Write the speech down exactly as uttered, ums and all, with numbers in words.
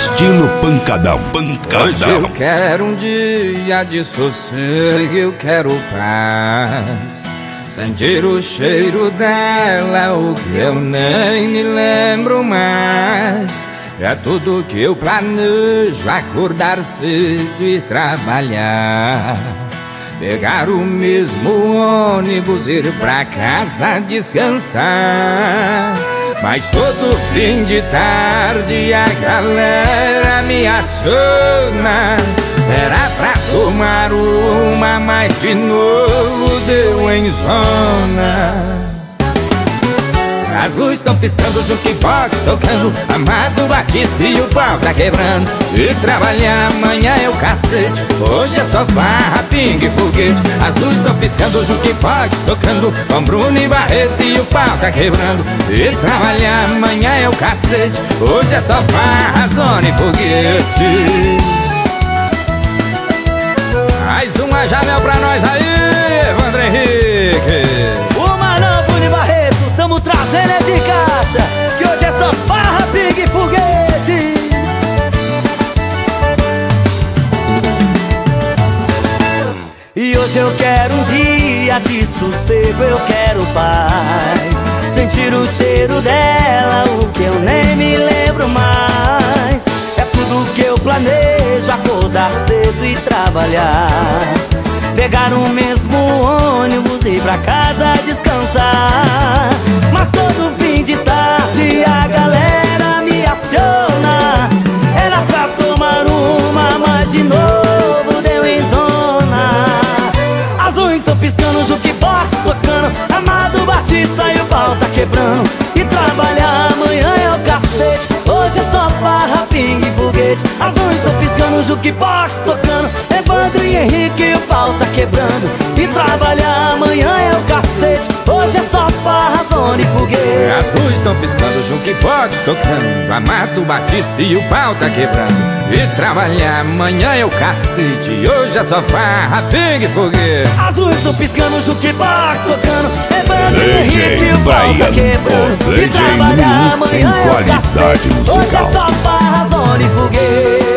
estilo pancadão. Pancadão. Hoje eu quero um dia de sossego, eu quero paz. Sentir o cheiro dela, o que eu nem me lembro mais. É tudo que eu planejo, acordar cedo e trabalhar. Pegar o mesmo ônibus, ir pra casa descansar. Mas todo fim de tarde a galera me aciona. Era pra tomar uma, mas de novo deu em zona. As luzes estão piscando, o jukebox tocando, Amado Batista e o pau tá quebrando. E trabalhar amanhã é o cacete, hoje é só farra, pingue e foguete. As luzes estão piscando, o jukebox tocando, com Bruno e Barreto e o pau tá quebrando. E trabalhar amanhã é o cacete, hoje é só farra, zona e foguete. Mais uma Jamel pra nós aí, Evandro Henrique. Uma não, Bruno e Barreto, tamo trazendo é de caixa, que hoje é só farra, pingue e foguete. E hoje eu quero um dia de sossego, eu quero paz. Sentir o cheiro dela, o que eu nem me lembro mais. É tudo que eu planejo, acordar cedo e trabalhar. Pegar o mesmo ônibus e ir pra casa descansar. Mas todo fim de tarde a galera me aciona. Era pra tomar uma, mas de novo deu em zona. As luzes estão piscando, o jukebox tocando, Amado Batista e o pau tá quebrando. E trabalhar amanhã é o cacete, hoje é só farra, pingue e foguete. As luzes estão piscando, o jukebox tocando, Evandro e Henrique e o pau tá quebrando. E trabalhar amanhã é o cacete, hoje é só farra, zona e foguete. As luzes estão piscando, o jukebox tocando, Amado Batista e o pau tá quebrando. E trabalhar amanhã é o cacete, hoje é só farra, pingue e foguete. As luzes estão piscando, o jukebox tocando, Evandro e Henrique e o pau tá quebrando. E trabalhar amanhã é o cacete, hoje é só farra, zona e foguete.